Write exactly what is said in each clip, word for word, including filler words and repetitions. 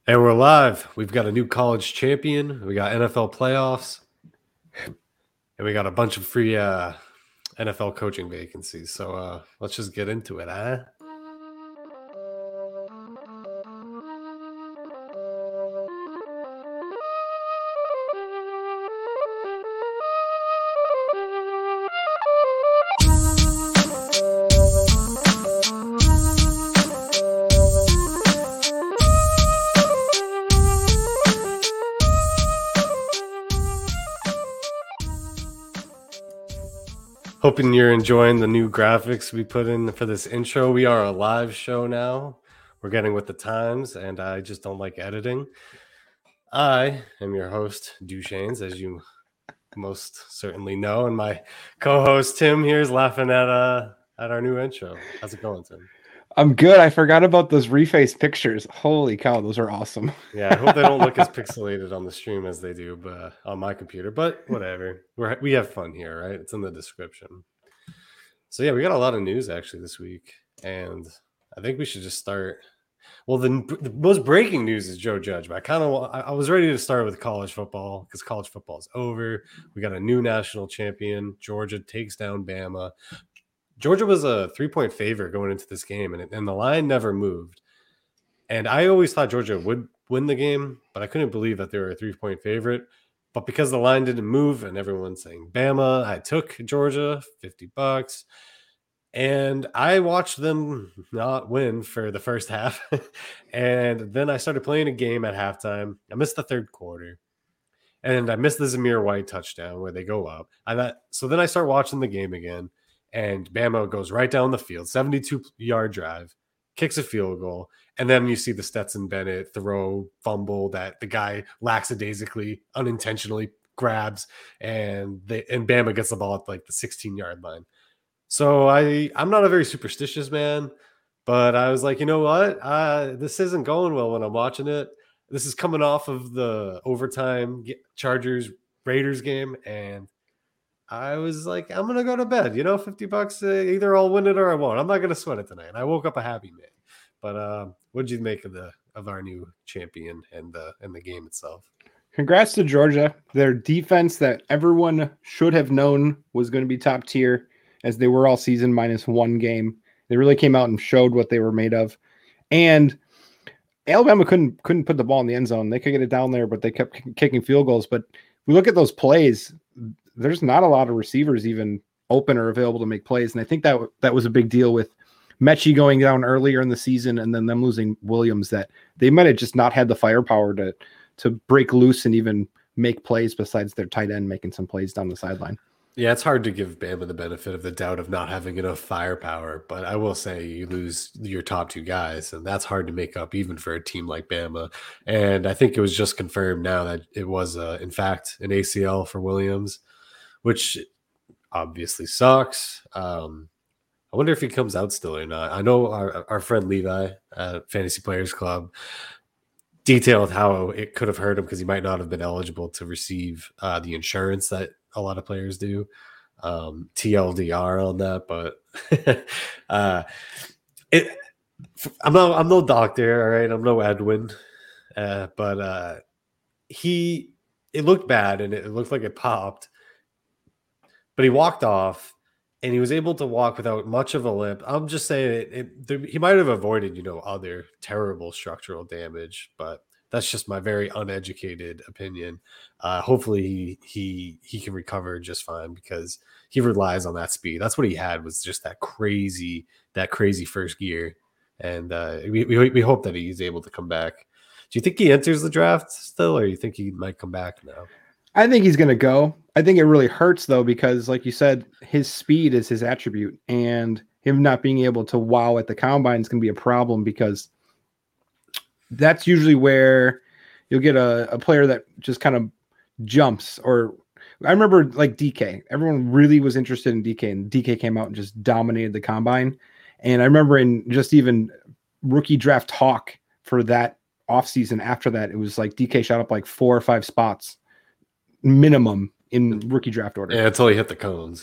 And we're live. We've got a new college champion. We got N F L playoffs. And we got a bunch of free uh, N F L coaching vacancies. So uh, let's just get into it, huh? Hoping you're enjoying the new graphics we put in for this intro. We are a live show now. We're getting with the times, and I just don't like editing. I am your host, Duchesnes, as you most certainly know, and my co-host Tim here is laughing at uh at our new intro. How's it going, Tim? I'm good. I forgot about those reface pictures. Holy cow, those are awesome. Yeah, I hope they don't look as pixelated on the stream as they do but, uh, on my computer, but whatever. We're, we have fun here, right? It's in the description. So, yeah, we got a lot of news actually this week, and I think we should just start. Well, the, the most breaking news is Joe Judge, but I kind of I, I was ready to start with college football because college football is over. We got a new national champion. Georgia takes down Bama. Georgia was a three-point favorite going into this game, and, and the line never moved. And I always thought Georgia would win the game, but I couldn't believe that they were a three-point favorite. But because the line didn't move and everyone's saying Bama, I took Georgia, fifty bucks. And I watched them not win for the first half. And then I started playing a game at halftime. I missed the third quarter. And I missed the Zamir White touchdown where they go up. I thought, so then I start watching the game again. And Bama goes right down the field, seventy-two-yard drive, kicks a field goal, and then you see the Stetson Bennett throw fumble that the guy lackadaisically, unintentionally grabs, and they, and Bama gets the ball at like the sixteen-yard line. So I, I'm not a very superstitious man, but I was like, you know what? Uh, this isn't going well when I'm watching it. This is coming off of the overtime Chargers Raiders game, and I was like, I'm going to go to bed, you know, fifty bucks, uh, either I'll win it or I won't. I'm not going to sweat it tonight. And I woke up a happy man. But um, what did you make of the of our new champion and the and the game itself? Congrats to Georgia. Their defense that everyone should have known was going to be top tier, as they were all season minus one game. They really came out and showed what they were made of. And Alabama couldn't couldn't put the ball in the end zone. They could get it down there, but they kept kicking field goals. But we look at those plays, there's not a lot of receivers even open or available to make plays. And I think that that was a big deal with Mechie going down earlier in the season and then them losing Williams, that they might have just not had the firepower to to break loose and even make plays besides their tight end making some plays down the sideline. Yeah, it's hard to give Bama the benefit of the doubt of not having enough firepower, but I will say you lose your top two guys, and that's hard to make up even for a team like Bama. And I think it was just confirmed now that it was, uh, in fact, an A C L for Williams, which obviously sucks. Um, I wonder if he comes out still or not. I know our, our friend Levi at Fantasy Players Club detailed how it could have hurt him because he might not have been eligible to receive uh, the insurance that a lot of players do. Um, T L D R on that, but uh, it. I'm no, I'm no doctor, all right. I'm no Edwin, uh, but uh, he. It looked bad, and it looked like it popped. But he walked off, and he was able to walk without much of a limp. I'm just saying it, it, there, he might have avoided, you know, other terrible structural damage, but that's just my very uneducated opinion. Uh, hopefully he he he can recover just fine because he relies on that speed. That's what he had, was just that crazy that crazy first gear, and uh, we, we we hope that he's able to come back. Do you think he enters the draft still, or you think he might come back now? I think he's going to go. I think it really hurts, though, because, like you said, his speed is his attribute, and him not being able to wow at the combine is going to be a problem, because that's usually where you'll get a, a player that just kind of jumps. Or I remember like D K. Everyone really was interested in D K, and D K came out and just dominated the combine. And I remember in just even rookie draft talk for that offseason after that, it was like D K shot up like four or five spots minimum in rookie draft order. Yeah, until he hit the cones.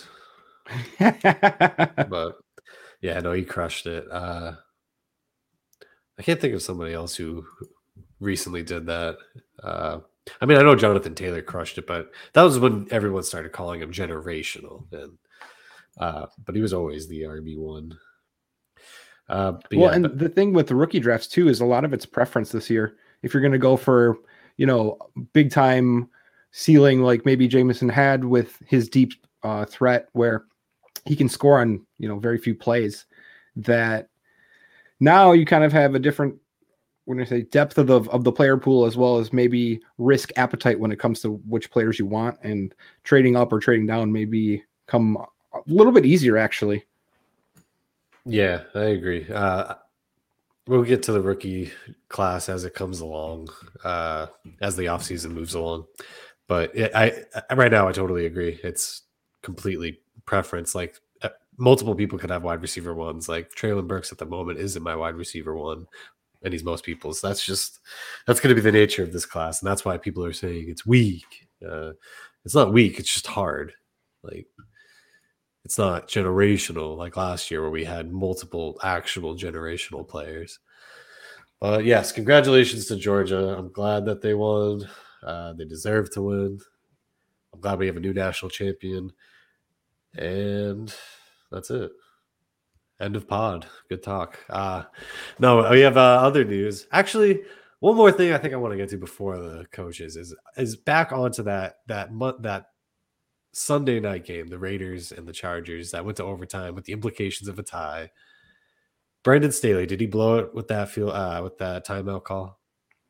But yeah, no, he crushed it. Uh, I can't think of somebody else who recently did that. Uh, I mean, I know Jonathan Taylor crushed it, but that was when everyone started calling him generational. And uh, but he was always the R B one. Uh, but Well, yeah, and but the thing with the rookie drafts too is a lot of it's preference this year. If you're going to go for, you know, big time ceiling like maybe Jameson had with his deep uh, threat where he can score on, you know, very few plays, that now you kind of have a different, when I say depth of the of the player pool, as well as maybe risk appetite when it comes to which players you want, and trading up or trading down may become a little bit easier actually. yeah, I agree. Uh, we'll get to the rookie class as it comes along, uh, as the offseason moves along. But it, I, I right now I totally agree. It's completely preference. Like uh, multiple people could have wide receiver ones. Like Traylon Burks at the moment isn't my wide receiver one, and he's most people's. That's just that's going to be the nature of this class, and that's why people are saying it's weak. Uh, it's not weak. It's just hard. Like it's not generational like last year where we had multiple actual generational players. But yes, congratulations to Georgia. I'm glad that they won. Uh, they deserve to win. I'm glad we have a new national champion. And that's it. End of pod. Good talk. Uh, no, we have uh, other news. Actually, one more thing I think I want to get to before the coaches is is back onto that that month that Sunday night game, the Raiders and the Chargers that went to overtime with the implications of a tie. Brandon Staley, did he blow it with that feel uh, with that timeout call?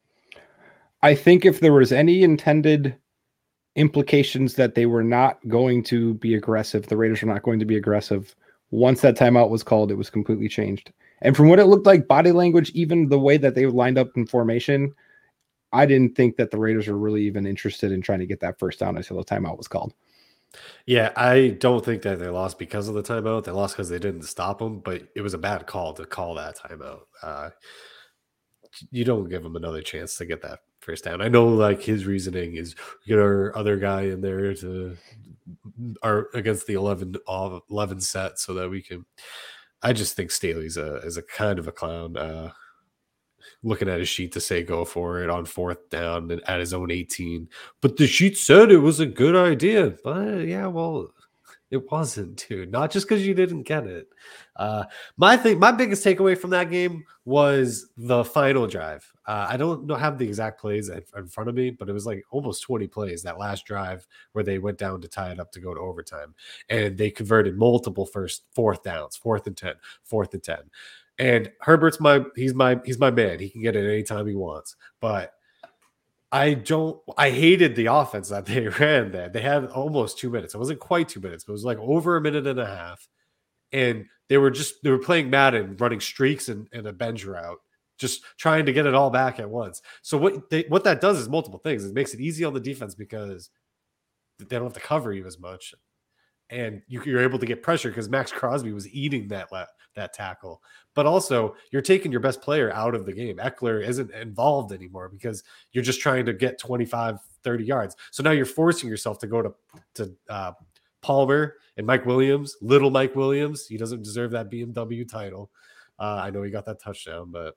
I think if there was any intended implications that they were not going to be aggressive, the Raiders were not going to be aggressive, once that timeout was called, it was completely changed. And from what it looked like, body language, even the way that they lined up in formation, I didn't think that the Raiders were really even interested in trying to get that first down until the timeout was called. Yeah, I don't think that they lost because of the timeout. They lost because they didn't stop them, but it was a bad call to call that timeout. Uh, you don't give them another chance to get that first down. I know, like his reasoning is get our other guy in there to are against the eleven, eleven set so that we can. I just think Staley's a is a kind of a clown. Uh, looking at his sheet to say go for it on fourth down at his own eighteen, but the sheet said it was a good idea. But yeah, well, it wasn't, dude. Not just because you didn't get it. Uh, my thing, my biggest takeaway from that game was the final drive. Uh, I don't know have the exact plays in, in front of me, but it was like almost twenty plays that last drive where they went down to tie it up to go to overtime, and they converted multiple first fourth downs, fourth and ten, fourth and ten. And Herbert's my he's my he's my man. He can get it anytime he wants, but I don't. I hated the offense that they ran there. They had almost two minutes. It wasn't quite two minutes, but it was like over a minute and a half. And they were just they were playing Madden, running streaks and, and a bench route, just trying to get it all back at once. So what they, what that does is multiple things. It makes it easy on the defense because they don't have to cover you as much, and you, you're able to get pressure because Max Crosby was eating that that tackle. But also, you're taking your best player out of the game. Eckler isn't involved anymore because you're just trying to get twenty-five, thirty yards. So now you're forcing yourself to go to, to uh, Palmer and Mike Williams, little Mike Williams. He doesn't deserve that B M W title. Uh, I know he got that touchdown, but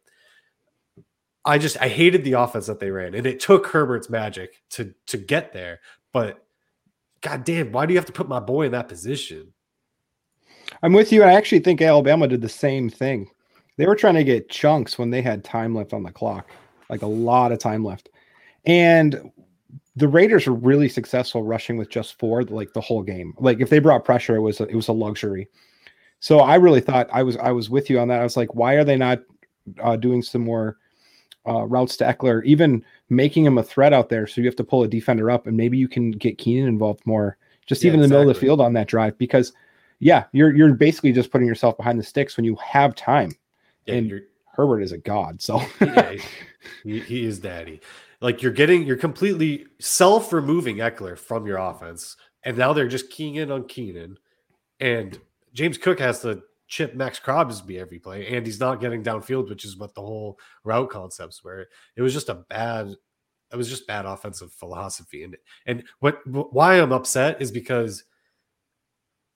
I just I hated the offense that they ran. And it took Herbert's magic to to get there. But God damn, why do you have to put my boy in that position? I'm with you. I actually think Alabama did the same thing. They were trying to get chunks when they had time left on the clock, like a lot of time left. And the Raiders were really successful rushing with just four, like the whole game. Like if they brought pressure, it was a, it was a luxury. So I really thought I was I was with you on that. I was like, why are they not uh, doing some more uh, routes to Eckler, even making him a threat out there? So you have to pull a defender up, and maybe you can get Keenan involved more, just yeah, even in exactly. the middle of the field on that drive. Because yeah, you're you're basically just putting yourself behind the sticks when you have time. Yeah, and you're, Herbert is a god. So yeah, he, he is daddy. Like you're getting, you're completely self-removing Eckler from your offense, and now they're just keying in on Keenan, and James Cook has to chip Max Crosby every play, and he's not getting downfield, which is what the whole route concepts were. It was just a bad, it was just bad offensive philosophy, and and what why I'm upset is because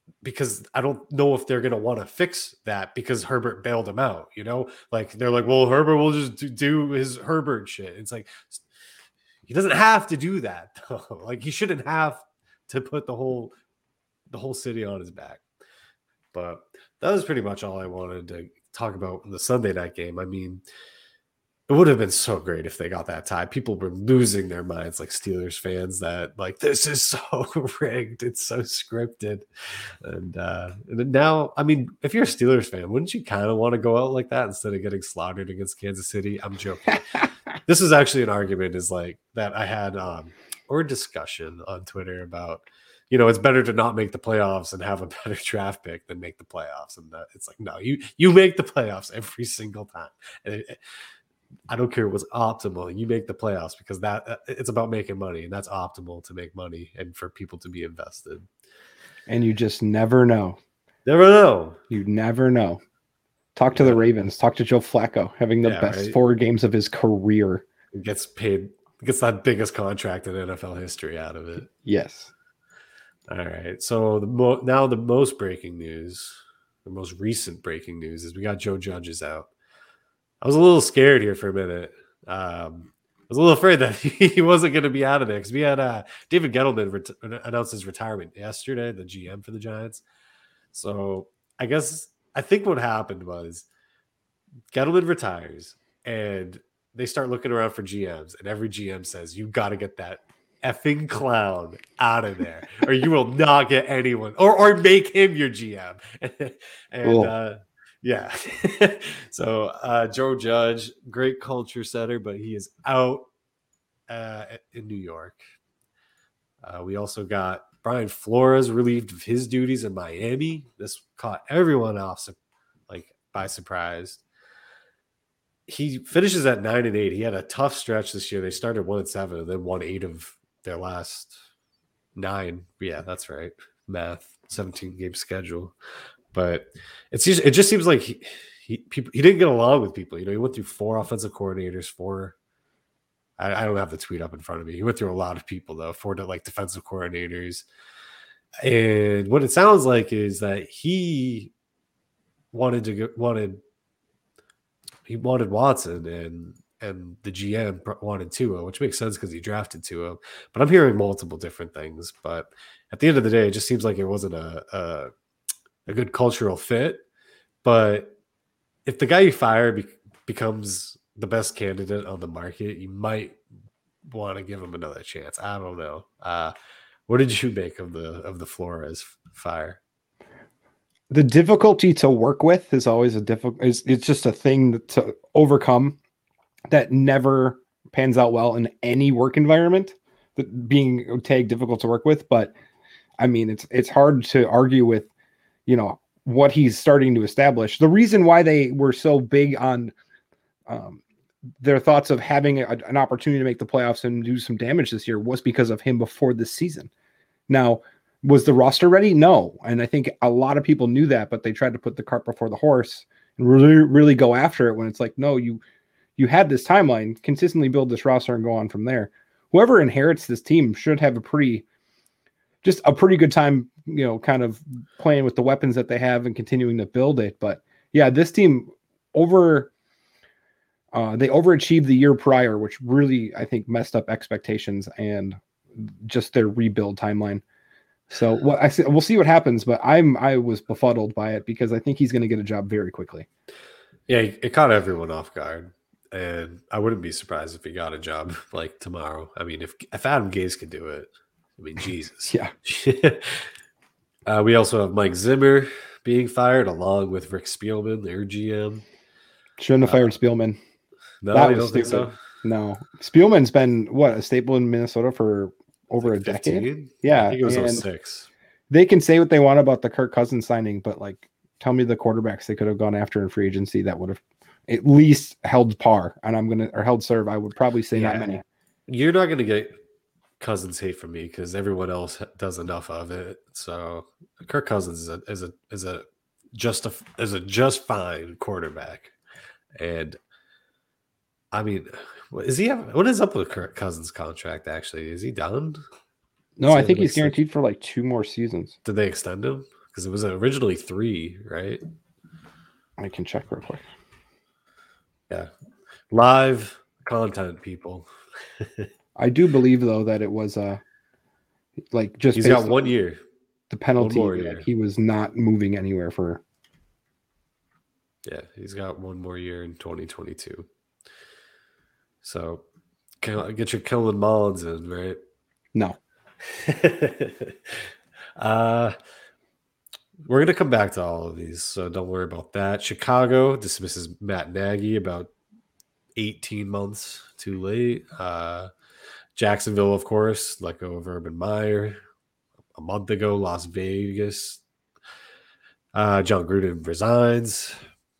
because I don't know if they're going to want to fix that because Herbert bailed him out, you know, like they're like, well, Herbert will just do, do his Herbert shit. It's like, he doesn't have to do that though. Like he shouldn't have to put the whole, the whole city on his back. But that was pretty much all I wanted to talk about in the Sunday night game. I mean, it would have been so great if they got that tie. People were losing their minds, like Steelers fans, that like this is so rigged, it's so scripted. And uh and now, I mean, if you're a Steelers fan, wouldn't you kind of want to go out like that instead of getting slaughtered against Kansas City? I'm joking. This is actually an argument is like that I had um or a discussion on Twitter about, you know, it's better to not make the playoffs and have a better draft pick than make the playoffs. And that, it's like, no, you you make the playoffs every single time. And it, I don't care what's optimal. You make the playoffs because that it's about making money, and that's optimal to make money and for people to be invested. And you just never know. Never know. You never know. Talk to yeah. the Ravens. Talk to Joe Flacco having the yeah, best right? four games of his career. It gets paid. Gets that biggest contract in N F L history out of it. Yes. All right. So the mo- now the most breaking news, the most recent breaking news is we got Joe Judge is out. I was a little scared here for a minute. Um, I was a little afraid that he wasn't going to be out of there because we had uh, David Gettleman ret- announced his retirement yesterday, the G M for the Giants. So I guess I think what happened was Gettleman retires and they start looking around for G Ms, and every G M says, you got to get that effing clown out of there or you will not get anyone or, or make him your G M. and cool. uh, Yeah. so uh, Joe Judge, great culture setter, but he is out uh, in New York. Uh, we also got Brian Flores relieved of his duties in Miami. This caught everyone off like by surprise. He finishes at nine and eight. He had a tough stretch this year. They started one and seven and then won eight of their last nine. Yeah, that's right. Math, seventeen game schedule. But it's just, it just seems like he, he people he didn't get along with people. You know, he went through four offensive coordinators, four. I, I don't have the tweet up in front of me. He went through a lot of people though, four like defensive coordinators. And what it sounds like is that he wanted to go, wanted he wanted Watson and and the G M wanted Tua, which makes sense because he drafted Tua. But I'm hearing multiple different things. But at the end of the day, it just seems like it wasn't a, a a good cultural fit. But if the guy you fire be- becomes the best candidate on the market, you might want to give him another chance. I don't know. Uh, what did you make of the of the Flores fire? The difficulty to work with is always a difficult. It's, it's just a thing to overcome that never pans out well in any work environment. That being tag difficult to work with, but I mean, it's it's hard to argue with. You know, what he's starting to establish. The reason why they were so big on um, their thoughts of having a, an opportunity to make the playoffs and do some damage this year was because of him before this season. Now, was the roster ready? No. And I think a lot of people knew that, but they tried to put the cart before the horse and really, really go after it when it's like, no, you, you had this timeline, consistently build this roster and go on from there. Whoever inherits this team should have a pretty, just a pretty good time, you know, kind of playing with the weapons that they have and continuing to build it. But yeah, this team over, uh, they overachieved the year prior, which really, I think, messed up expectations and just their rebuild timeline. So well, I we'll see what happens, but I'm, I was befuddled by it because I think he's going to get a job very quickly. Yeah. It caught everyone off guard, and I wouldn't be surprised if he got a job like tomorrow. I mean, if, if Adam Gase could do it, I mean, Jesus. Yeah. uh, we also have Mike Zimmer being fired along with Rick Spielman, their G M. Shouldn't have fired uh, Spielman. No, that you was don't stupid. think so? No. Spielman's been, what, a staple in Minnesota for over like a decade? fifteen? Yeah. I think it was oh six. They can say what they want about the Kirk Cousins signing, but, like, tell me the quarterbacks they could have gone after in free agency that would have at least held par. And I'm going to, or held serve. I would probably say yeah. not many. You're not going to get Cousins hate from me because everyone else does enough of it. So Kirk Cousins is a is a is a just a is a just fine quarterback, and I mean, is he have, what is up with Kirk Cousins' contract? Actually, is he done? No, I think he's guaranteed for like two more seasons. Did they extend him? because it was originally three, right? I can check real quick. Yeah, live content, people. I do believe though that it was uh like just he's got one year. The penalty, one more like year. he was not moving anywhere for. Yeah, he's got one more year in twenty twenty-two. So get your Kellen Mullins in, right? No. uh, we're going to come back to all of these, so don't worry about that. Chicago dismisses Matt Nagy about eighteen months too late. Uh, Jacksonville, of course, let go of Urban Meyer a month ago. Las Vegas, uh, John Gruden resigns.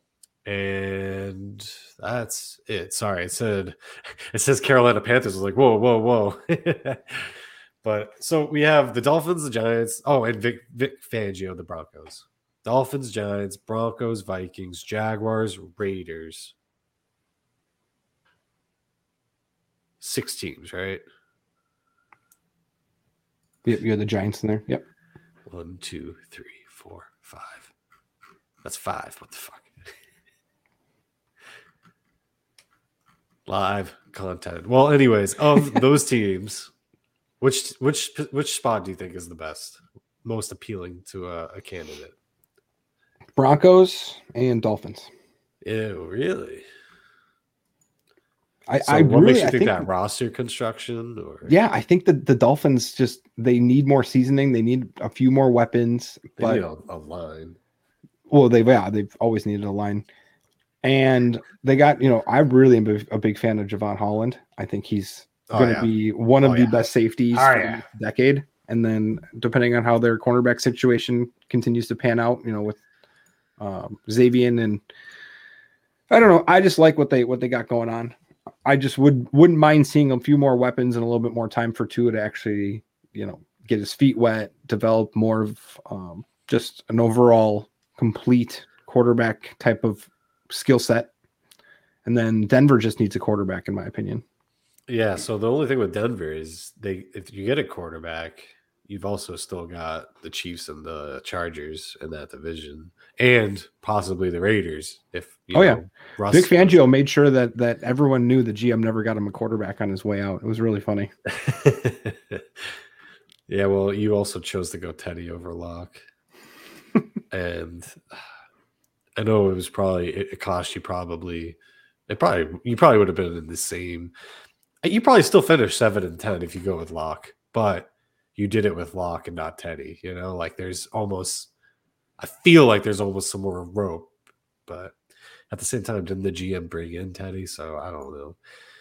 And that's it. Sorry, it said it says Carolina Panthers. I was like, whoa, whoa, whoa. But so we have the Dolphins, the Giants. Oh, and Vic, Vic Fangio, the Broncos. Dolphins, Giants, Broncos, Vikings, Jaguars, Raiders. Six teams, right? Yep, you had the Giants in there. Yep. One, two, three, four, five. That's five. What the fuck? Live content. Well, anyways, of those teams, which which which spot do you think is the best, most appealing to a, a candidate? Broncos and Dolphins. Ew, really? I, so I what really, makes you I think, think that roster construction? Or yeah, I think that the Dolphins just they need more seasoning. They need a few more weapons. They but need a, a line. Well, they yeah, they've always needed a line. And they got, you know, I really am a big fan of Javon Holland. I think he's Oh, going to yeah. be one of Oh, the yeah. best safeties Oh, for yeah. the next decade. And then depending on how their cornerback situation continues to pan out, you know, with um, Xavier and I don't know. I just like what they what they got going on. I just would wouldn't mind seeing a few more weapons and a little bit more time for Tua to actually, you know, get his feet wet, develop more of um, just an overall complete quarterback type of skill set. And then Denver just needs a quarterback, in my opinion. Yeah, so the only thing with Denver is they if you get a quarterback, you've also still got the Chiefs and the Chargers in that division, and possibly the Raiders. If you Oh, know, yeah. Russ Vic Fangio made sure that that everyone knew the G M never got him a quarterback on his way out. It was really funny. Yeah, well, you also chose to go Teddy over Locke, and I know it was probably it, it cost you probably it probably you probably would have been in the same. You probably still finish seven and ten if you go with Locke, but you did it with Locke and not Teddy. You know, like there's almost, I feel like there's almost some more rope, but at the same time, didn't the G M bring in Teddy? So I don't know.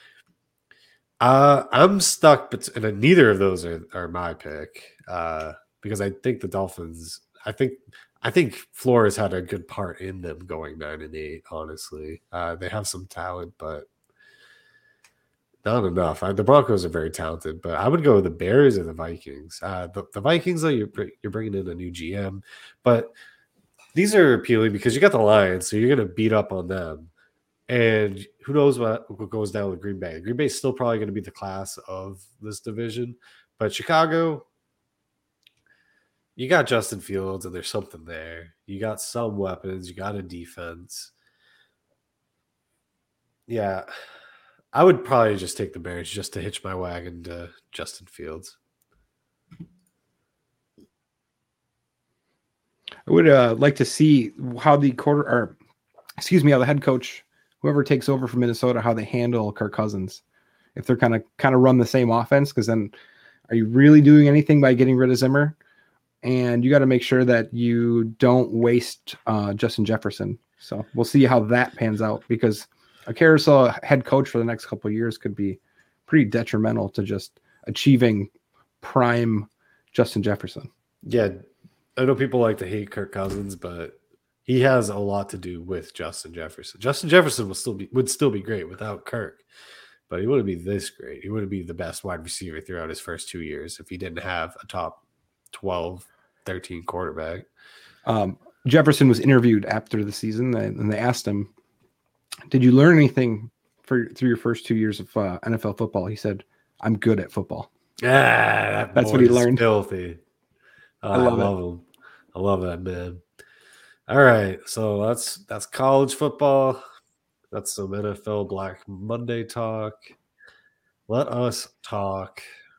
Uh, I'm stuck, but and neither of those are, are my pick uh, because I think the Dolphins. I think I think Flores had a good part in them going nine and eight. Honestly, uh, they have some talent, but. Not enough. I, the Broncos are very talented, but I would go with the Bears or the Vikings. Uh, the, the Vikings, though, you're, you're bringing in a new G M, but these are appealing because you got the Lions, so you're going to beat up on them. And who knows what, what goes down with Green Bay. Green Bay is still probably going to be the class of this division, but Chicago, you got Justin Fields, and there's something there. You got some weapons. You got a defense. Yeah. I would probably just take the Bears just to hitch my wagon to Justin Fields. I would uh, like to see how the quarter, or excuse me, how the head coach, whoever takes over from Minnesota, how they handle Kirk Cousins. If they're kind of kind of run the same offense, because then are you really doing anything by getting rid of Zimmer? And you got to make sure that you don't waste uh, Justin Jefferson. So we'll see how that pans out, because a carousel head coach for the next couple of years could be pretty detrimental to just achieving prime Justin Jefferson. Yeah, I know people like to hate Kirk Cousins, but he has a lot to do with Justin Jefferson. Justin Jefferson will still be would still be great without Kirk, but he wouldn't be this great. He wouldn't be the best wide receiver throughout his first two years if he didn't have a top twelve, thirteen quarterback. Um, Jefferson was interviewed after the season, and they asked him, did you learn anything for through your first two years of uh, N F L football? He said, I'm good at football. Ah, that That's what he learned. Filthy. Oh, I love, I love him. I love that, man. All right, so that's that's college football. That's some N F L Black Monday talk. Let us talk.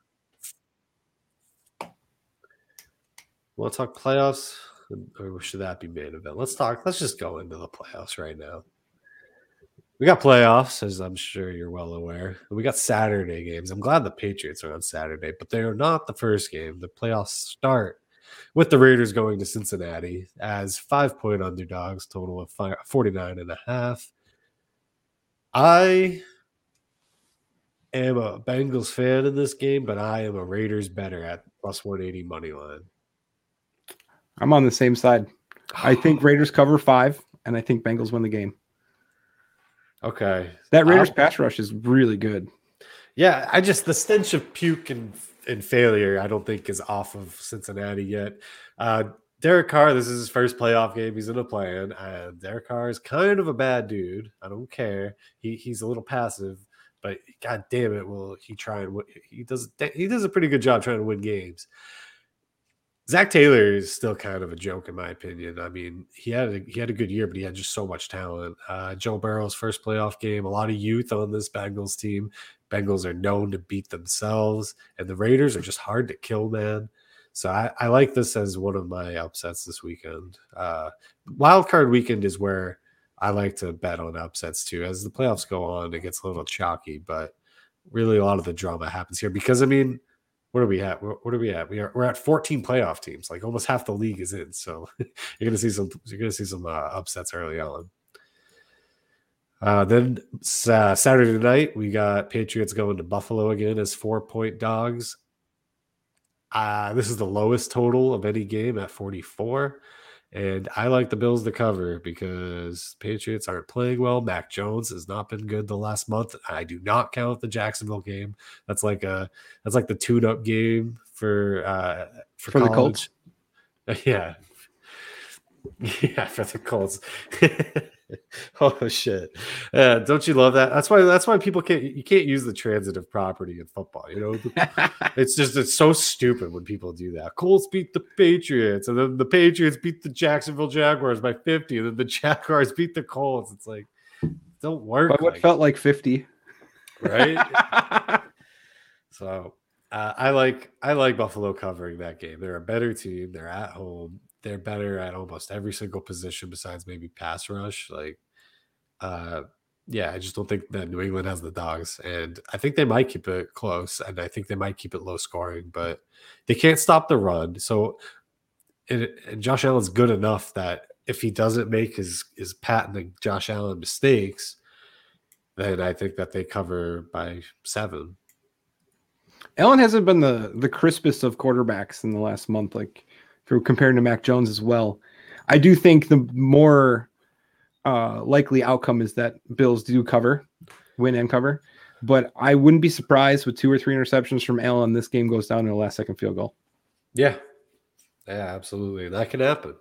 Want to talk playoffs, or should that be main event? Let's talk. Let's just go into the playoffs right now. We got playoffs, as I'm sure you're well aware. We got Saturday games. I'm glad the Patriots are on Saturday, but they are not the first game. The playoffs start with the Raiders going to Cincinnati as five-point underdogs, total of forty-nine and a half. I am a Bengals fan in this game, but I am a Raiders better at plus one eighty money line. I'm on the same side. I think Raiders cover five, and I think Bengals win the game. Okay. That Raiders I'll, pass rush is really good. Yeah, I just the stench of puke and, and failure I don't think is off of Cincinnati yet. Uh, Derek Carr, this is his first playoff game. He's in a plan. Uh, Derek Carr is kind of a bad dude. I don't care. He he's a little passive, but god damn it, will he try and win? He does he does a pretty good job trying to win games. Zach Taylor is still kind of a joke in my opinion. I mean, he had a, he had a good year, but he had just so much talent. Uh, Joe Burrow's first playoff game, a lot of youth on this Bengals team. Bengals are known to beat themselves, and the Raiders are just hard to kill, man. So I, I like this as one of my upsets this weekend. Uh, wild card weekend is where I like to bet on upsets too. As the playoffs go on, it gets a little chalky, but really a lot of the drama happens here because, I mean, what are we at? What are we at? We are we're at fourteen playoff teams. Like almost half the league is in. So you're gonna see some. You're gonna see some uh, upsets early on. Uh, then uh, Saturday night we got Patriots going to Buffalo again as four point dogs. Uh, this is the lowest total of any game at forty-four. And I like the Bills to cover because Patriots aren't playing well. Mac Jones has not been good the last month. I do not count the Jacksonville game. That's like a that's like the tune-up game for uh, for, for the Colts. Yeah, yeah, for the Colts. Oh shit! Uh, don't you love that? That's why. That's why people can't. You can't use the transitive property in football. You know, it's just it's so stupid when people do that. Colts beat the Patriots, and then the Patriots beat the Jacksonville Jaguars by fifty, and then the Jaguars beat the Colts. It's like don't work. But what like felt like fifty, right? So uh, I like I like Buffalo covering that game. They're a better team. They're at home. They're better at almost every single position besides maybe pass rush. Like, uh, yeah, I just don't think that New England has the dogs. And I think they might keep it close, and I think they might keep it low scoring, but they can't stop the run. So, and, and Josh Allen's good enough that if he doesn't make his, his patented Josh Allen mistakes, then I think that they cover by seven. Allen hasn't been the, the crispest of quarterbacks in the last month. Like, for comparing to Mac Jones as well. I do think the more uh, likely outcome is that Bills do cover, win and cover. But I wouldn't be surprised with two or three interceptions from Allen. This game goes down to a last second field goal. Yeah. Yeah, absolutely. That can happen.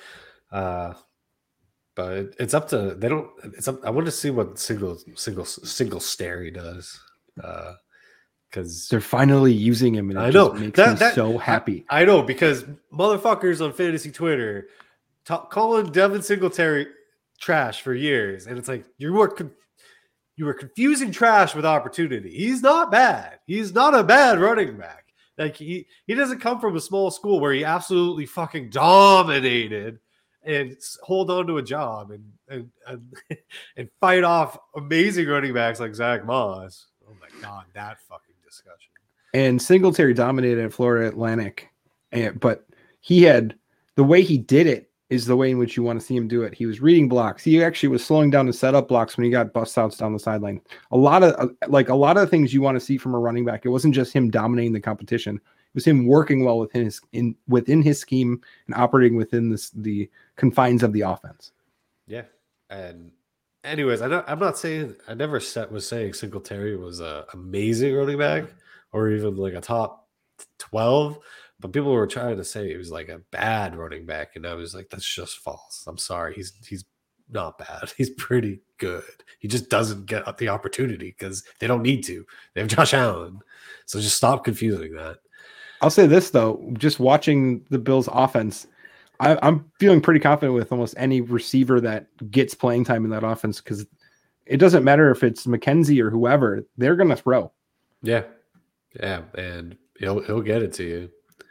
Uh, but it, it's up to, they don't, it's up, I want to see what single, single, single Stary does. Uh, Because they're finally using him, and it I know just makes that, me that, so happy. I, I know because motherfuckers on fantasy Twitter t- calling Devin Singletary trash for years, and it's like you were con- you were confusing trash with opportunity. He's not bad. He's not a bad running back. Like he he doesn't come from a small school where he absolutely fucking dominated and hold on to a job and and and, and fight off amazing running backs like Zach Moss. Oh my god, that fucking discussion. And Singletary dominated at Florida Atlantic, and, but he had the way he did it is the way in which you want to see him do it. He was reading blocks. He actually was slowing down the setup blocks when he got bust outs down the sideline. A lot of like a lot of things you want to see from a running back. It wasn't just him dominating the competition. It was him working well within his in within his scheme and operating within this the confines of the offense. Yeah, and. Anyways, I don't, I'm not saying I never set was saying Singletary was a amazing running back or even like a top twelve, but people were trying to say he was like a bad running back, and I was like, that's just false. I'm sorry, he's he's not bad. He's pretty good. He just doesn't get the opportunity because they don't need to. They have Josh Allen, so just stop confusing that. I'll say this though, just watching the Bills' offense, I, I'm feeling pretty confident with almost any receiver that gets playing time in that offense because it doesn't matter if it's McKenzie or whoever, they're going to throw. Yeah. Yeah. And he'll, he'll get it to you.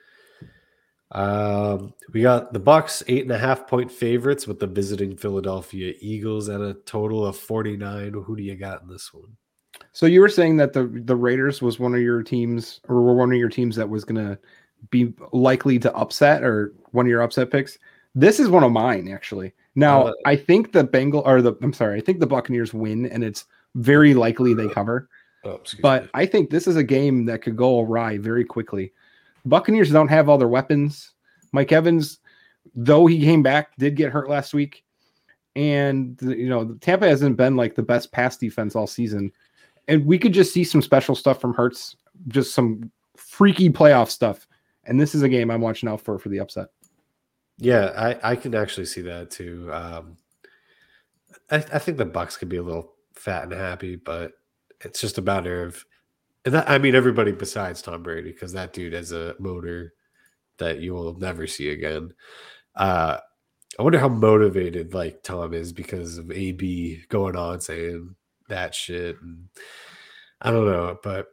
Um, we got the Bucks eight and a half point favorites with the visiting Philadelphia Eagles at a total of forty-nine. Who do you got in this one? So you were saying that the, the Raiders was one of your teams or were one of your teams that was going to be likely to upset or one of your upset picks. This is one of mine actually. Now uh, I think the Bengal or the, I'm sorry, I think the Buccaneers win and it's very likely they cover, oh, but me. I think this is a game that could go awry very quickly. Buccaneers don't have all their weapons. Mike Evans, though he came back, did get hurt last week. And, you know, Tampa hasn't been like the best pass defense all season. And we could just see some special stuff from Hurts, just some freaky playoff stuff. And this is a game I'm watching out for for the upset. Yeah, I, I can actually see that too. Um, I, I think the Bucs could be a little fat and happy, but it's just a matter of And that, I mean, everybody besides Tom Brady, because that dude has a motor that you will never see again. Uh, I wonder how motivated like Tom is because of A B going on saying that shit. And I don't know, but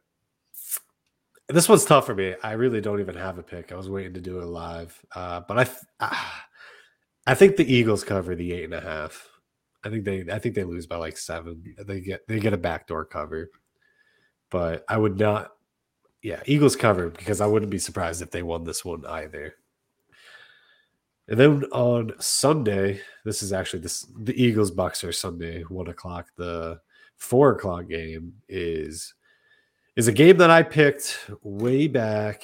this one's tough for me. I really don't even have a pick. I was waiting to do it live, uh, but I, I, I think the Eagles cover the eight and a half. I think they, I think they lose by like seven. They get, they get a backdoor cover. But I would not, yeah, Eagles cover because I wouldn't be surprised if they won this one either. And then on Sunday, this is actually this, the Eagles Bucks are Sunday, one o'clock. The four o'clock game is is a game that I picked way back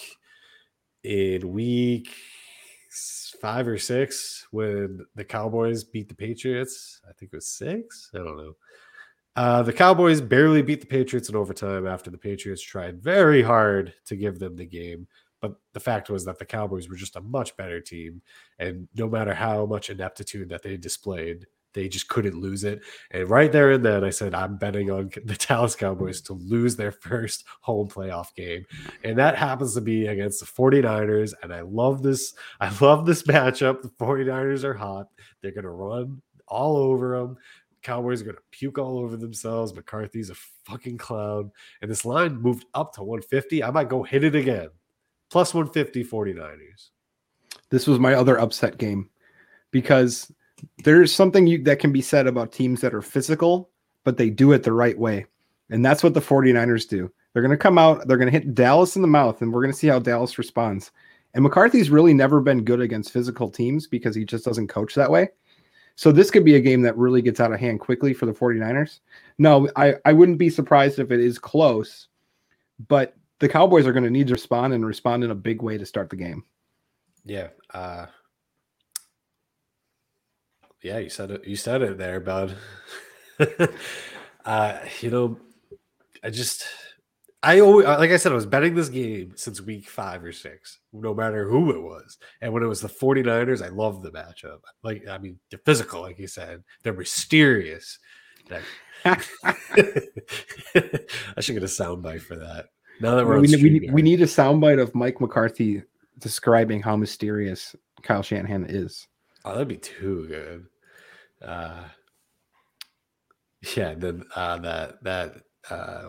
in week five or six when the Cowboys beat the Patriots. I think it was six. I don't know. Uh, the Cowboys barely beat the Patriots in overtime after the Patriots tried very hard to give them the game. But the fact was that the Cowboys were just a much better team. And no matter how much ineptitude that they displayed, they just couldn't lose it. And right there and then I said, I'm betting on the Dallas Cowboys to lose their first home playoff game. And that happens to be against the 49ers. And I love this. I love this matchup. The 49ers are hot. They're going to run all over them. Cowboys are going to puke all over themselves. McCarthy's a fucking clown. And this line moved up to one fifty. I might go hit it again. Plus one fifty 49ers. This was my other upset game because there's something you, that can be said about teams that are physical, but they do it the right way. And that's what the 49ers do. They're going to come out. They're going to hit Dallas in the mouth, and we're going to see how Dallas responds. And McCarthy's really never been good against physical teams because he just doesn't coach that way. So this could be a game that really gets out of hand quickly for the 49ers. No, I, I wouldn't be surprised if it is close, but the Cowboys are going to need to respond and respond in a big way to start the game. Yeah. Uh, yeah, you said it. You said it there, bud. uh, you know, I just, I always, like I said, I was betting this game since week five or six, no matter who it was. And when it was the 49ers, I loved the matchup. Like, I mean, they're physical, like you said. They're mysterious. I should get a soundbite for that. Now that we're we, on we, we, we need a soundbite of Mike McCarthy describing how mysterious Kyle Shanahan is. Oh, that'd be too good. Uh, yeah, then uh, that that uh,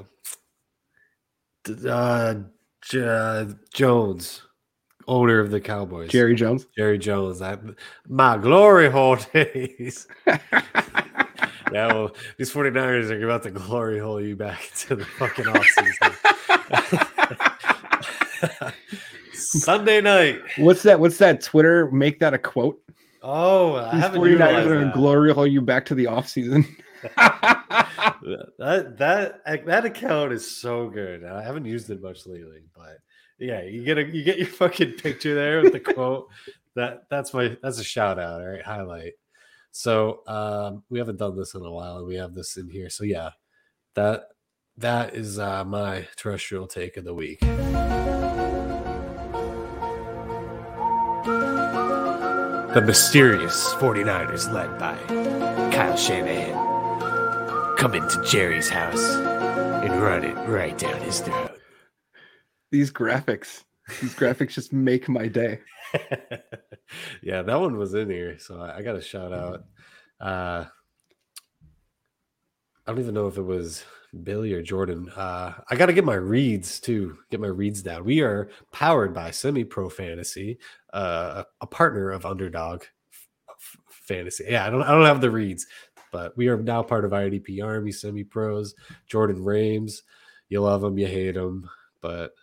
uh, J- Jones, owner of the Cowboys, Jerry Jones, Jerry Jones, I, my glory hole days. Yeah, well, these 49ers are about to glory hole you back into the fucking offseason. Sunday night. What's that? What's that? Twitter, make that a quote. Oh, I these haven't 49ers are going to glory hole you back to the offseason. that that that account is so good. I haven't used it much lately, but yeah, you get a you get your fucking picture there with the quote. That that's my that's a shout out, all right? Highlight. So um, we haven't done this in a while, and we have this in here. So yeah, that that is uh, my terrestrial take of the week. The mysterious 49ers led by Kyle Shanahan come into Jerry's house and run it right down his throat. These graphics. These graphics just make my day. Yeah, that one was in here, so I, I got a shout out. Uh, I don't even know if it was Billy or Jordan. Uh, I got to get my reads too. Get my reads down. We are powered by Semi Pro Fantasy, uh, a partner of Underdog F- Fantasy. Yeah, I don't. I don't have the reads, but we are now part of I D P Army Semi Pros. Jordan Rames, you love him, you hate him, but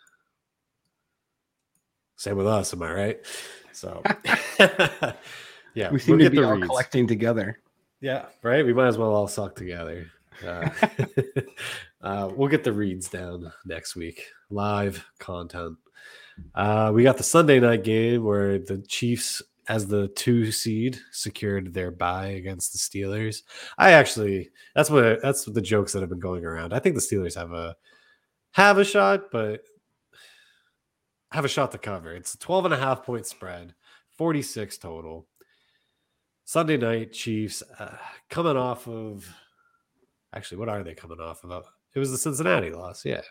same with us. Am I right? So, yeah, We seem we'll to be the all reads. collecting together. Yeah, right. We might as well all suck together. Uh, uh, we'll get the reads down next week. Live content. Uh, we got the Sunday night game where the Chiefs, as the two seed, secured their bye against the Steelers. I actually, that's what that's what the jokes that have been going around. I think the Steelers have a have a shot, but have a shot to cover. It's a twelve and a half point spread, forty-six total. Sunday night Chiefs uh, coming off of. Actually, what are they coming off of? It was the Cincinnati loss, yeah.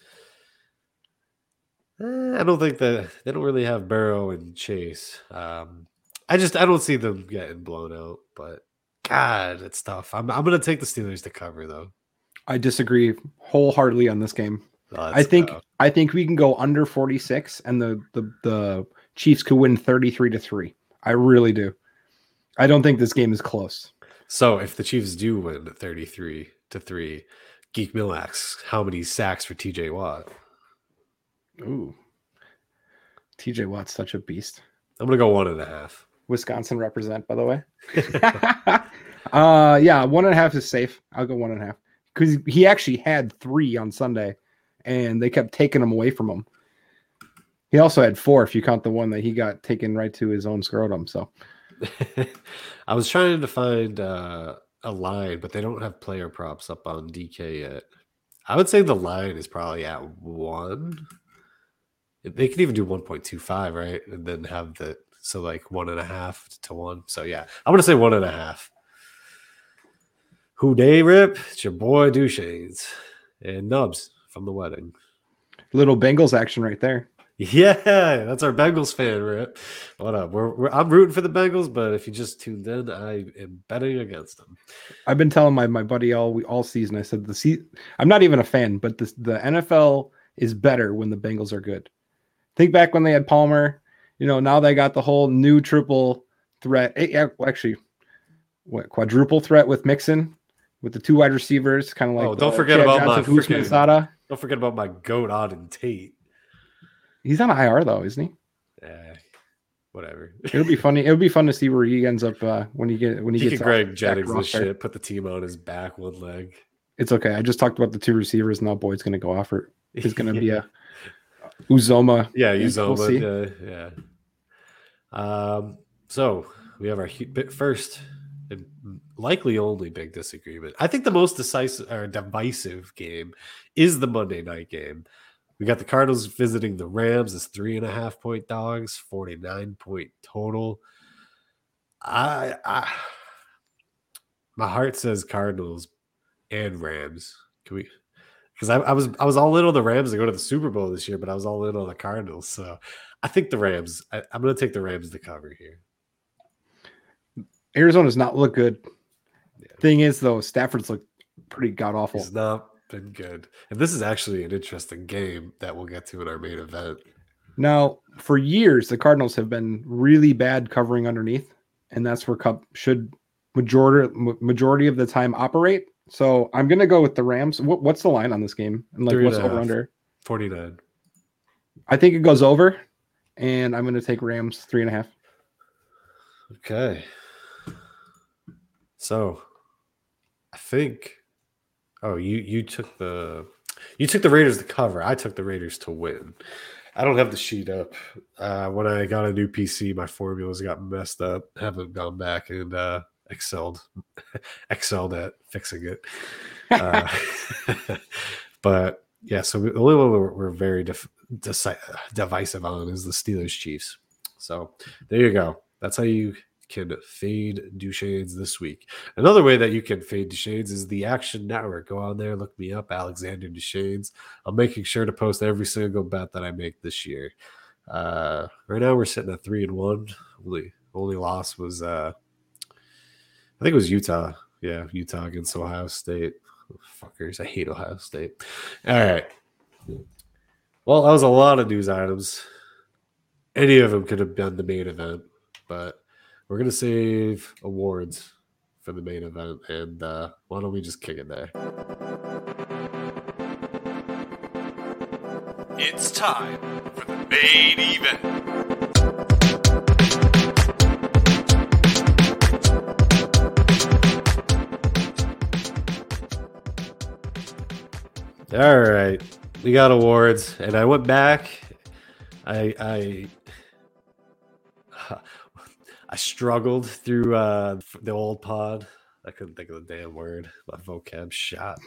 Eh, I don't think that they don't really have Burrow and Chase. Um, I just I don't see them getting blown out, but God, it's tough. I'm I'm gonna take the Steelers to cover though. I disagree wholeheartedly on this game. Let's I think go. I think we can go under forty-six, and the the the Chiefs could win thirty-three to three. I really do. I don't think this game is close. So if the Chiefs do win thirty-three to three, Geek Mill asks how many sacks for T J Watt. Ooh, T J Watt's such a beast. I'm gonna go one and a half. Wisconsin represent, by the way. uh, yeah, one and a half is safe. I'll go one and a half because he actually had three on Sunday, and they kept taking them away from him. He also had four if you count the one that he got taken right to his own scrotum. So I was trying to find uh, a line, but they don't have player props up on D K yet. I would say the line is probably at one. They could even do one point two five, right? And then have the, so like one and a half to one. So yeah, I'm going to say one and a half. Who day rip? It's your boy Duchesnes and Nubs from the wedding. Little Bengals action right there. Yeah, that's our Bengals fan, Rip. What up? We're, we're I'm rooting for the Bengals, but if you just tuned in, I am betting against them. I've been telling my, my buddy all all season. I said the se- I'm not even a fan, but the the N F L is better when the Bengals are good. Think back when they had Palmer. You know, now they got the whole new triple threat. Yeah, actually, what quadruple threat with Mixon, with the two wide receivers, kind of like. Oh, don't uh, forget Chad about Johnson, my Usman freaking, Sada. Don't forget about my goat Auden Tate. He's on I R though, isn't he? Yeah, whatever. It'll be funny. It'll be fun to see where he ends up uh, when he get when he, he gets. Could Greg Jennings this shit. Put the team on his back, one leg. It's okay. I just talked about the two receivers. Now Boyd's going to go off it. It's going to yeah. be a Uzoma. Yeah, Uzoma. We'll yeah, yeah. Um. So we have our first and likely only big disagreement. I think the most decisive or divisive game is the Monday night game. We got the Cardinals visiting the Rams as three and a half point dogs, forty-nine point total. I, I my heart says Cardinals and Rams. Can we? Because I, I was I was all in on the Rams to go to the Super Bowl this year, but I was all in on the Cardinals. So I think the Rams. I, I'm going to take the Rams to cover here. Arizona does not look good. Yeah. Thing is, though, Stafford's look pretty god awful. He's not been good, and this is actually an interesting game that we'll get to in our main event. Now, for years, the Cardinals have been really bad covering underneath, and that's where Cup should majority majority of the time operate. So I'm gonna go with the Rams. What, what's the line on this game? And like, Three what's and over under? forty-nine. I think it goes over, and I'm gonna take Rams three and a half. Okay. So, I think. Oh, you you took the you took the Raiders to cover. I took the Raiders to win. I don't have the sheet up. Uh, when I got a new P C, my formulas got messed up. Haven't gone back and uh, excelled excelled at fixing it. Uh, but yeah, so the only one we're, we're very def- deci- divisive on is the Steelers Chiefs. So there you go. That's how you can fade Duchesnes this week. Another way that you can fade Duchesnes is the Action Network. Go on there, look me up, Alexander Duchesnes. I'm making sure to post every single bet that I make this year. Uh, right now we're sitting at three and one. Only only loss was uh, I think it was Utah. Yeah, Utah against Ohio State. Fuckers, I hate Ohio State. All right. Well, that was a lot of news items. Any of them could have been the main event, but we're gonna save awards for the main event, and uh, why don't we just kick it there? It's time for the main event. All right, we got awards, and I went back. I I I struggled through uh, the old pod. I couldn't think of the damn word. My vocab shot.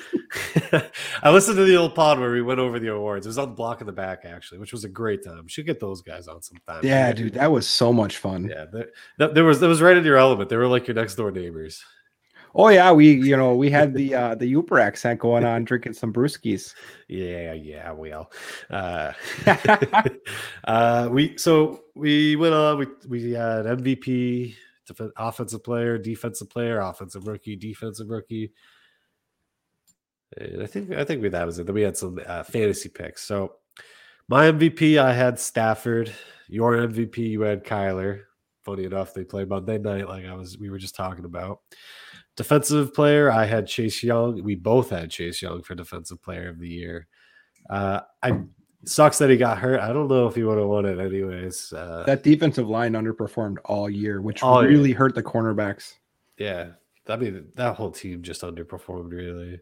I listened to the old pod where we went over the awards. It was on the block in the back, actually, which was a great time. We should get those guys on sometime. Yeah, dude, that was so much fun. Yeah, there, there was that was right in your element. They were like your next door neighbors. Oh yeah, we you know we had the uh, the Uber accent going on, drinking some brewskis. Yeah, yeah, well, uh, uh, we so we went on. We we had M V P, def- offensive player, defensive player, offensive rookie, defensive rookie. And I think I think we, that was it. Then we had some uh, fantasy picks. So my M V P, I had Stafford. Your M V P, you had Kyler. Funny enough, they played Monday night, like I was. We were just talking about. Defensive player, I had Chase Young. We both had Chase Young for defensive player of the year. Uh, I sucks that he got hurt. I don't know if he would have won it anyways. Uh, that defensive line underperformed all year, which all really year. hurt the cornerbacks. Yeah, I mean that whole team just underperformed really.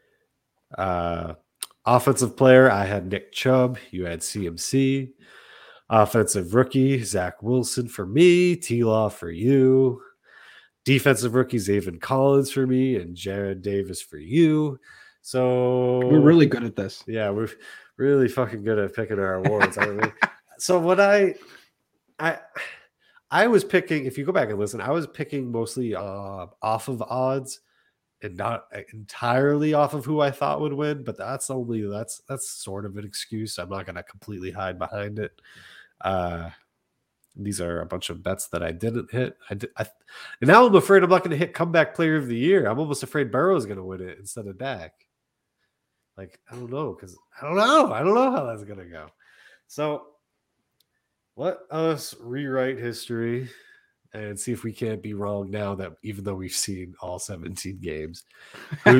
Uh, offensive player, I had Nick Chubb. You had C M C. Offensive rookie, Zach Wilson for me. T-Law for you. Defensive rookie, Zaven Collins for me, and Jared Davis for you. So we're really good at this. Yeah, we're really fucking good at picking our awards. I mean, so what I, I, I was picking. If you go back and listen, I was picking mostly uh, off of odds, and not entirely off of who I thought would win. But that's only that's that's sort of an excuse. I'm not going to completely hide behind it. Uh, These are a bunch of bets that I didn't hit. I did, I, and now I'm afraid I'm not going to hit comeback player of the year. I'm almost afraid Burrow's going to win it instead of Dak. Like, I don't know, because I don't know. I don't know how that's going to go. So let us rewrite history and see if we can't be wrong now that even though we've seen all seventeen games. Who,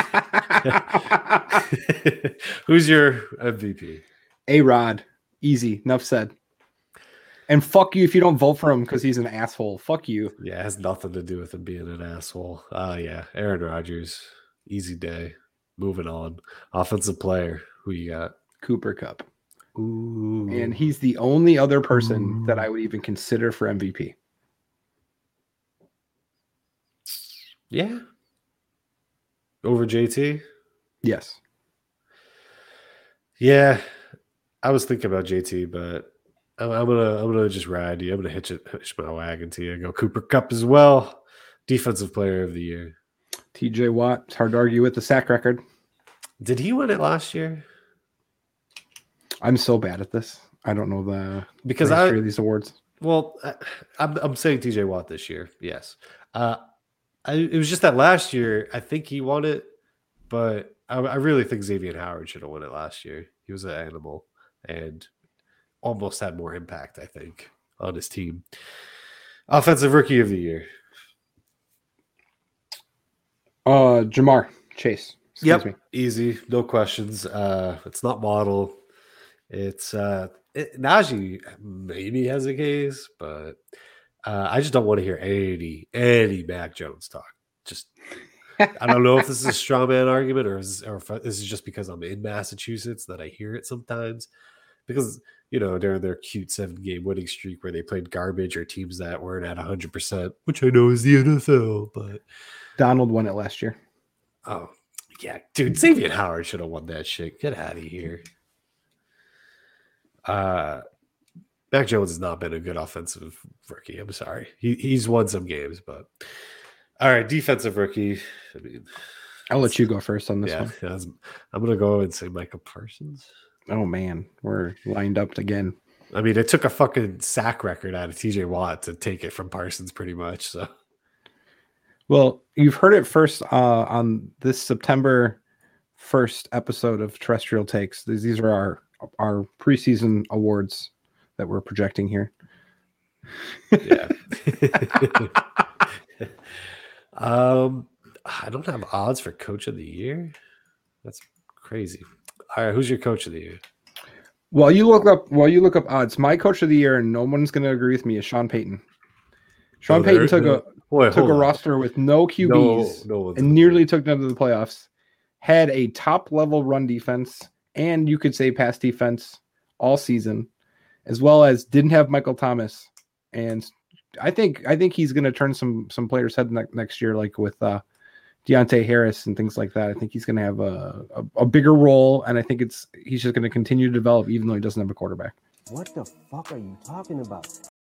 who's your M V P? A-Rod. Easy. Enough said. And fuck you if you don't vote for him because he's an asshole. Fuck you. Yeah, it has nothing to do with him being an asshole. Uh yeah, Aaron Rodgers. Easy day. Moving on. Offensive player. Who you got? Cooper Kupp. Ooh. And he's the only other person Ooh. that I would even consider for M V P. Yeah. Over J T? Yes. Yeah. I was thinking about J T, but I'm, I'm gonna I'm gonna just ride you. I'm gonna hitch it hitch my wagon to you. Go Cooper Kupp as well. Defensive player of the year. T J Watt. It's hard to argue with the sack record. Did he win it last year? I'm so bad at this. I don't know the because the I of these awards. Well, I, I'm I'm saying T J Watt this year. Yes. Uh, I, it was just that last year I think he won it, but I, I really think Xavier Howard should have won it last year. He was an animal and almost had more impact, I think, on his team. Offensive rookie of the year. Uh, Jamar Chase. Excuse Yep, me. Easy, no questions. Uh, it's not Waddle. It's uh, it, Najee maybe has a case, but uh, I just don't want to hear any any Mac Jones talk. Just I don't know if this is a straw man argument or, is, or if this is just because I'm in Massachusetts that I hear it sometimes. Because, you know, during their cute seven-game winning streak where they played garbage or teams that weren't at one hundred percent, which I know is the N F L, but... Donald won it last year. Oh, yeah. Dude, Xavier Howard should have won that shit. Get out of here. Uh, Mac Jones has not been a good offensive rookie. I'm sorry. He He's won some games, but... All right, defensive rookie. I mean... I'll let you go first on this yeah, one. Yeah, I'm going to go and say Michael Parsons. Oh, man. We're lined up again. I mean, it took a fucking sack record out of T J Watt to take it from Parsons, pretty much. So, well, you've heard it first uh, on this September first episode of Terrestrial Takes. These, these are our our preseason awards that we're projecting here. Yeah. um, I don't have odds for Coach of the Year. That's crazy. All right, who's your Coach of the Year? While you look up, while you look up odds, my Coach of the Year, and no one's going to agree with me, is Sean Payton. Sean Oh, Payton there- took there- a Boy, took a hold on. roster with no Q No, Bs no one's and gonna nearly do took them to the playoffs. Had a top level run defense, and you could say pass defense all season, as well as didn't have Michael Thomas. And I think I think he's going to turn some some players' head ne- next year, like with uh, Deontay Harris and things like that. I think he's going to have a, a a bigger role, and I think it's he's just going to continue to develop, even though he doesn't have a quarterback. What the fuck are you talking about?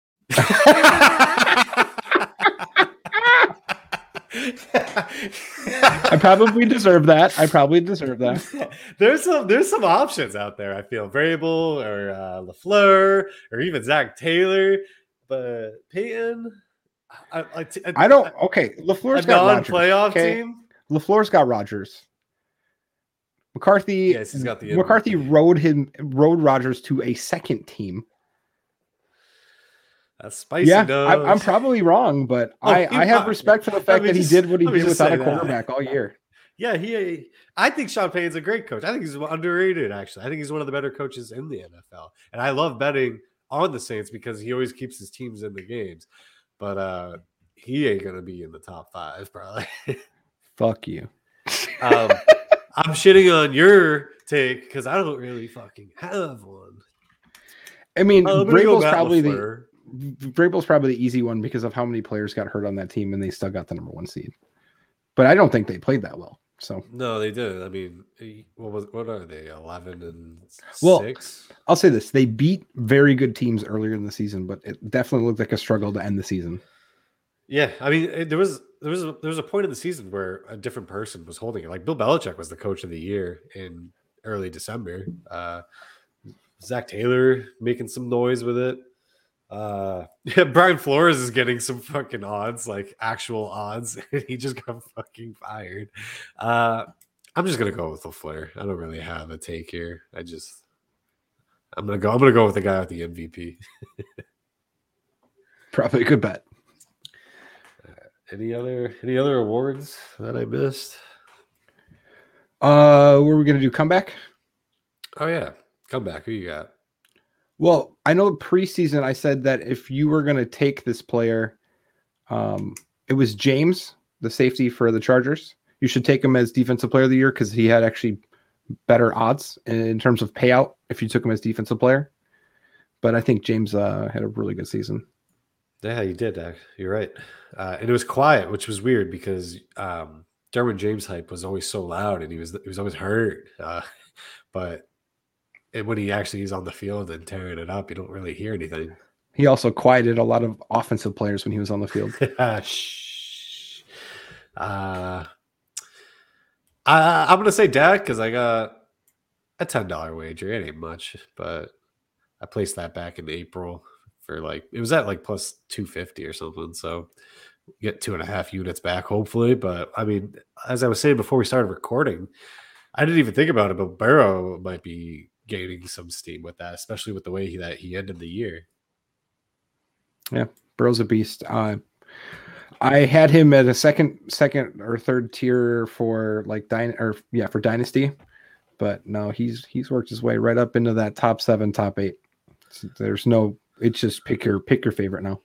I probably deserve that. I probably deserve that. there's some there's some options out there. I feel Vrabel or uh, LaFleur or even Zach Taylor, but Peyton, I, I, I, I don't. Okay, LaFleur's a got Rodgers. non-playoff Okay? team. LaFleur's got Rodgers. McCarthy. Yes, he's got the McCarthy rode him rode Rodgers to a second team. That's spicy. Yeah, does. I, I'm probably wrong, but Oh, I, he I have might. respect for the Let fact me that he just- did what he let me did just without a say that. quarterback all year. Yeah, he. I think Sean Payton's a great coach. I think he's underrated. Actually, I think he's one of the better coaches in the N F L, and I love betting on the Saints because he always keeps his teams in the games. But uh he ain't gonna be in the top five, probably. Fuck you. um, I'm shitting on your take because I don't really fucking have one. I mean, Uh, I'm gonna go Vrabel's Matt probably the LaFleur. Vrabel's probably the easy one because of how many players got hurt on that team, and they still got the number one seed. But I don't think they played that well. So No, they did. I mean, he- what was what are they? Eleven and Well, six. I'll say this: they beat very good teams earlier in the season, but it definitely looked like a struggle to end the season. Yeah, I mean, it- there was there was a, there was a point in the season where a different person was holding it. Like Bill Belichick was the coach of the year in early December. Uh, Zach Taylor making some noise with it. Uh, yeah, Brian Flores is getting some fucking odds, like actual odds, and he just got fucking fired. Uh, I'm just gonna go with LaFleur. I don't really have a take here. I just I'm gonna go. I'm gonna go with the guy with the M V P. Probably a good bet. Any other any other awards that I missed? Uh, what are we gonna do? Comeback? Oh yeah, come back. Who you got? Well, I know preseason I said that if you were gonna take this player, um, it was James, the safety for the Chargers. You should take him as defensive player of the year because he had actually better odds in terms of payout if you took him as defensive player. But I think James uh, had a really good season. Yeah, you did. Uh, you're right. Uh, and it was quiet, which was weird because um, Derwin James hype was always so loud, and he was he was always hurt. Uh, but and when he actually is on the field and tearing it up, you don't really hear anything. He also quieted a lot of offensive players when he was on the field. Shh. Uh, I, I'm gonna say Dak because I got a ten dollar wager. It ain't much, but I placed that back in April. For like it was at like plus two fifty or something, so get two and a half units back hopefully. But I mean, as I was saying before we started recording, I didn't even think about it, but Burrow might be gaining some steam with that, especially with the way he, that he ended the year. Yeah, Burrow's a beast. Uh, I had him at a second, second or third tier for like Dyn or yeah for Dynasty, but no, he's he's worked his way right up into that top seven, top eight. So there's no. It's just pick your pick your favorite now.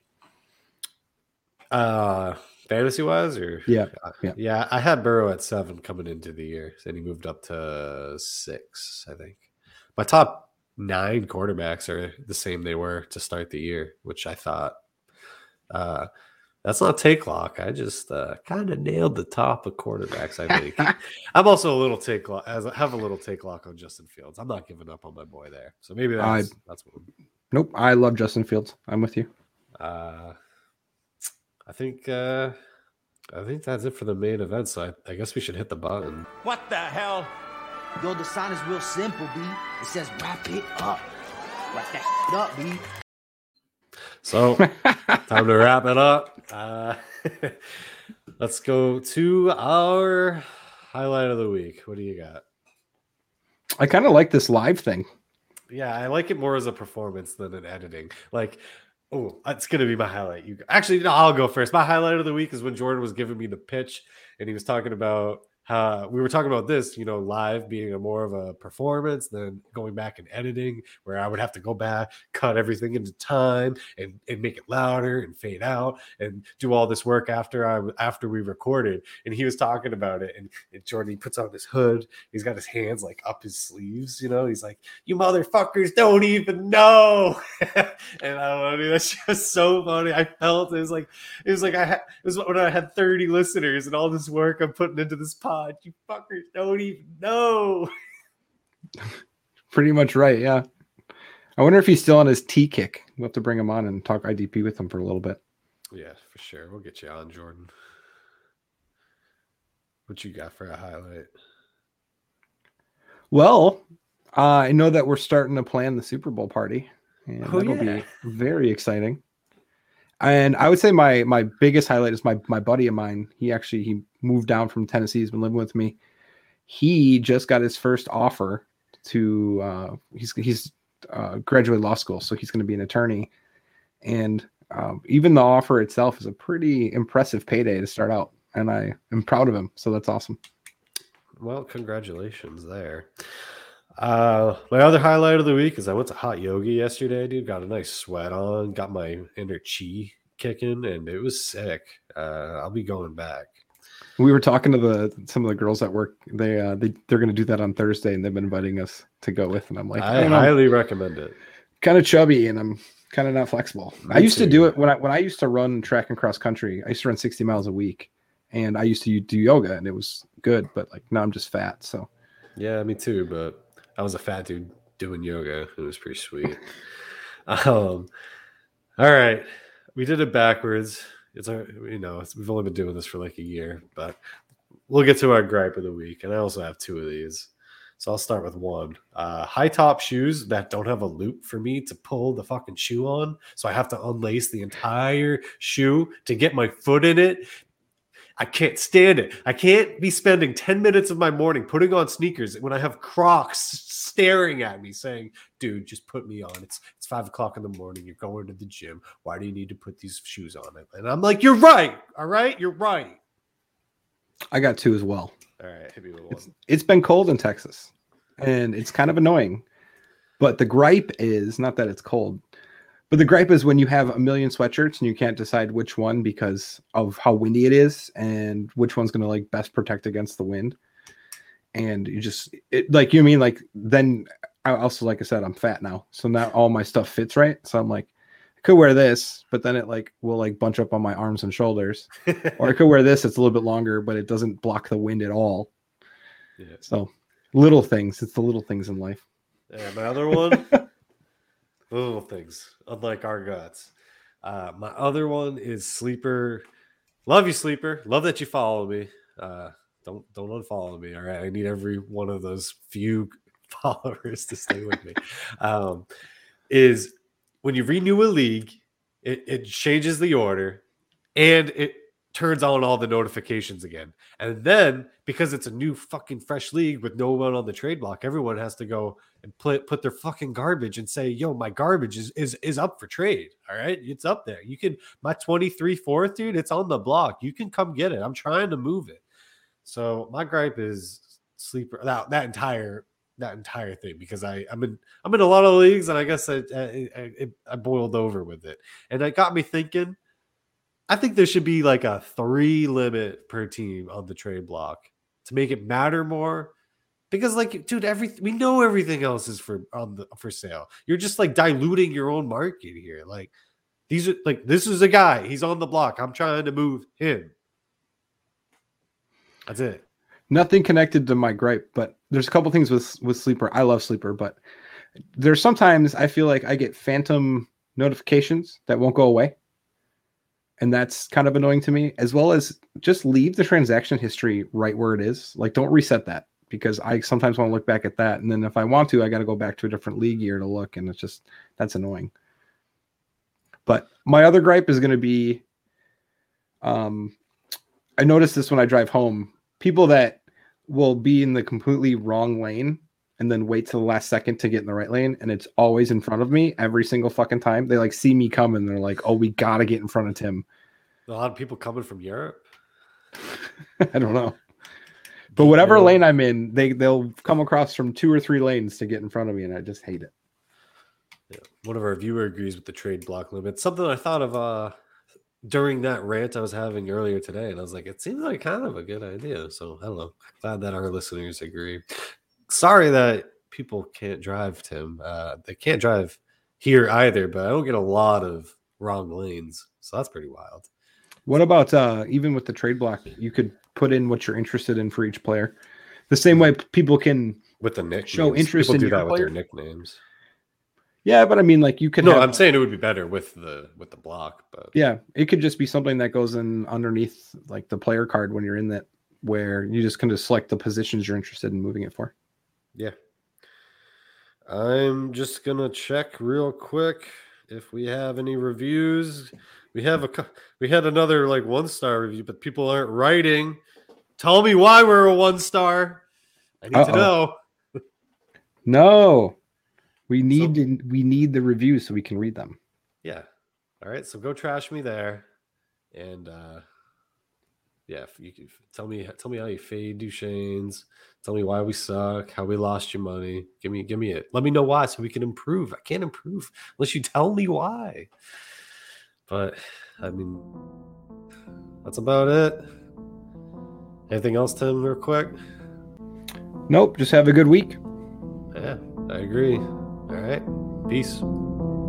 Uh fantasy wise, or Yeah, yeah. yeah, I had Burrow at seven coming into the year, and he moved up to six. I think my top nine quarterbacks are the same they were to start the year, which I thought uh, that's not take lock. I just uh, kind of nailed the top of quarterbacks. I think I'm also a little take lock. As I have a little take lock on Justin Fields. I'm not giving up on my boy there, so maybe that's I- that's one. Nope, I love Justin Fields. I'm with you. Uh, I think uh, I think that's it for the main event. So I, I guess we should hit the button. What the hell? Yo, the sign is real simple, B. It says wrap it up. Wrap that shit up, B. So, time to wrap it up. Uh, let's go to our highlight of the week. What do you got? I kind of like this live thing. Yeah, I like it more as a performance than an editing. Like, oh, that's gonna be my highlight. You actually, no, I'll go first. My highlight of the week is when Jordan was giving me the pitch, and he was talking about how we were talking about this, you know, live being a more of a performance than going back and editing, where I would have to go back, cut everything into time, and, and make it louder and fade out, and do all this work after I after we recorded. And he was talking about it, and, and Jordan, he puts on his hood, he's got his hands like up his sleeves, you know, he's like, "You motherfuckers don't even know." And I don't know, dude, that's just so funny. I felt it was like it was like I had it was when I had thirty listeners and all this work I'm putting into this podcast. You fuckers don't even know. Pretty much right, yeah. I wonder if he's still on his T kick. We'll have to bring him on and talk I D P with him for a little bit. Yeah, for sure. We'll get you on, Jordan. What you got for a highlight? Well, uh, I know that we're starting to plan the Super Bowl party, and Oh, that'll yeah. be very exciting. And I would say my my biggest highlight is my my buddy of mine. He actually he moved down from Tennessee. He's been living with me. He just got his first offer to uh, he's he's uh, graduated law school, so he's going to be an attorney. And um, even the offer itself is a pretty impressive payday to start out, and I am proud of him. So that's awesome. Well, congratulations there. Uh, my other highlight of the week is I went to hot yoga yesterday, dude. Got a nice sweat on, got my inner chi kicking, and it was sick. Uh, I'll be going back. We were talking to the some of the girls at work. They uh, they they're going to do that on Thursday, and they've been inviting us to go with. And I'm like, I I don't know, highly recommend it. kind of chubby, and I'm kind of not flexible. Me I used to too. do it when I when I used to run track and cross country. I used to run sixty miles a week, and I used to do yoga, and it was good. But like now I'm just fat, so Yeah, me too. But I was a fat dude doing yoga. It was pretty sweet. um, all right, we did it backwards. It's our, you know, it's, we've only been doing this for like a year, but we'll get to our gripe of the week. And I also have two of these, so I'll start with one. Uh, high top shoes that don't have a loop for me to pull the fucking shoe on, so I have to unlace the entire shoe to get my foot in it. I can't stand it. I can't be spending ten minutes of my morning putting on sneakers when I have Crocs staring at me saying, "Dude, just put me on. It's it's five o'clock in the morning. You're going to the gym. Why do you need to put these shoes on?" And I'm like, "You're right. All right, you're right." I got two as well. All right, hit me with It's, one. it's been cold in Texas, and it's kind of annoying. But the gripe is not that it's cold, but the gripe is when you have a million sweatshirts and you can't decide which one because of how windy it is and which one's going to like best protect against the wind. And you just it, like you mean like then I also like I said I'm fat now, so not all my stuff fits right. So I'm like I could wear this, but then it like will like bunch up on my arms and shoulders, or I could wear this. It's a little bit longer, but it doesn't block the wind at all. Yeah. So little things. It's the little things in life. Yeah, my other one, little things, unlike our guts. Uh, my other one is Sleeper. Love you, Sleeper. Love that you follow me. Uh, don't don't unfollow me. All right, I need every one of those few followers to stay with me. Um, is when you renew a league, it, it changes the order, and it turns on all the notifications again. And then because it's a new fucking fresh league with no one on the trade block, everyone has to go and put put their fucking garbage and say, "Yo, my garbage is is is up for trade." All right, it's up there. You can my twenty-three fourth, dude. It's on the block. You can come get it. I'm trying to move it. So my gripe is Sleeper. That that entire that entire thing because I I'm in I'm in a lot of leagues and I guess I I, I, I boiled over with it and it got me thinking. I think there should be like a three limit per team on the trade block to make it matter more. Because, like, dude, every we know everything else is for on the for sale. You're just like diluting your own market here. Like, these are like this is a guy. He's on the block. I'm trying to move him. That's it. Nothing connected to my gripe, but there's a couple things with with Sleeper. I love Sleeper, but there's sometimes I feel like I get phantom notifications that won't go away. And that's kind of annoying to me, as well as just leave the transaction history right where it is. Like, don't reset that. because I sometimes want to look back at that. And then if I want to, I got to go back to a different league year to look. And it's just, that's annoying. But my other gripe is going to be, um, I noticed this when I drive home, people that will be in the completely wrong lane and then wait till the last second to get in the right lane. And it's always in front of me every single fucking time. They like see me coming. They're like, oh, we got to get in front of Tim. A lot of people coming from Europe. I don't know. But whatever lane I'm in, they, they'll come across from two or three lanes to get in front of me. And I just hate it. Yeah. One of our viewer agrees with the trade block limit. Something I thought of uh, during that rant I was having earlier today. And I was like, it seems like kind of a good idea. So I don't know. Glad that our listeners agree. Sorry that people can't drive, Tim. Uh, they can't drive here either, but I don't get a lot of wrong lanes. So that's pretty wild. What about uh, even with the trade block, you could put in what you're interested in for each player. The same way people can with the nicknames. Show interest people in do your that player. with their nicknames. Yeah, but I mean, like you could. No, have, I'm saying it would be better with the with the block, but yeah, it could just be something that goes in underneath like the player card when you're in that, where you just kind of select the positions you're interested in moving it for. Yeah. I'm just gonna check real quick if we have any reviews. We have a we had another like one star review, but people aren't writing. Tell me why we're a one star. I need Uh-oh. to know. No, we need So- to, we need the reviews so we can read them. Yeah. All right. So go trash me there, and uh, yeah, if you can tell me tell me how you fade Duchesne's. Tell me why we suck, how we lost your money. Give me give me it. Let me know why so we can improve. I can't improve unless you tell me why. But I mean, that's about it. Anything else, Tim, real quick? Nope, just have a good week. Yeah, I agree. All right. Peace.